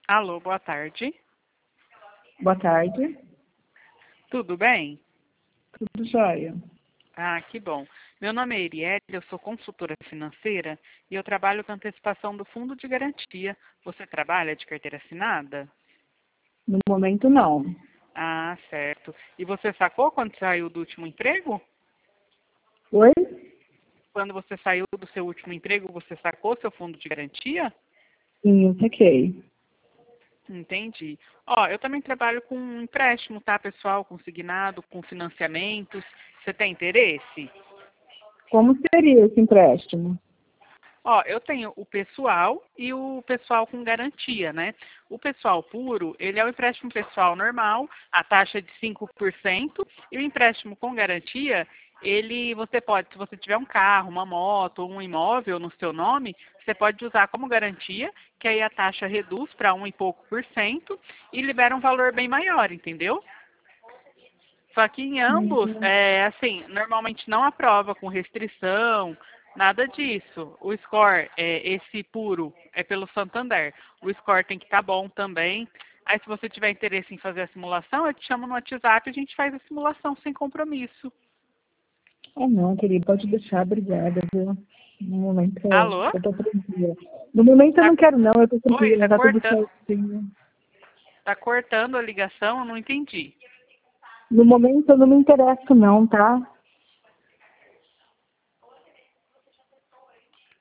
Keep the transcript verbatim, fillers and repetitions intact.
Alô, boa tarde. Boa tarde. Tudo bem? Tudo jóia. Ah, que bom. Meu nome é Erielle, eu sou consultora financeira e eu trabalho com antecipação do fundo de garantia. Você trabalha de carteira assinada? No momento, não. Ah, certo. E você sacou quando saiu do último emprego? Oi? Quando você saiu do seu último emprego, você sacou seu fundo de garantia? Sim, eu saquei. Entendi. Ó, eu também trabalho com empréstimo, tá, pessoal? Consignado, com financiamentos. Você tem interesse? Como seria esse empréstimo? Ó, eu tenho o pessoal e o pessoal com garantia, né? O pessoal puro, ele é o empréstimo pessoal normal, a taxa de cinco por cento, e o empréstimo com garantia, ele, você pode, se você tiver um carro, uma moto ou um imóvel no seu nome, você pode usar como garantia, que aí a taxa reduz para um e pouco por cento e libera um valor bem maior, entendeu? Só que em ambos, Hum, é, assim, normalmente não aprova com restrição, nada disso. O score, é, esse puro, é pelo Santander. O score tem que estar bom também. Aí, se você tiver interesse em fazer a simulação, eu te chamo no WhatsApp e a gente faz a simulação sem compromisso. Ah, não, querido, pode deixar, obrigada, viu? No momento, eu Alô? eu tô tranquila. No momento, eu Tá, não quero, não, eu tô oi, tranquila, tá tá tudo cortando, certinho. tá cortando a ligação, eu não entendi. No momento, eu não me interesso, não, tá?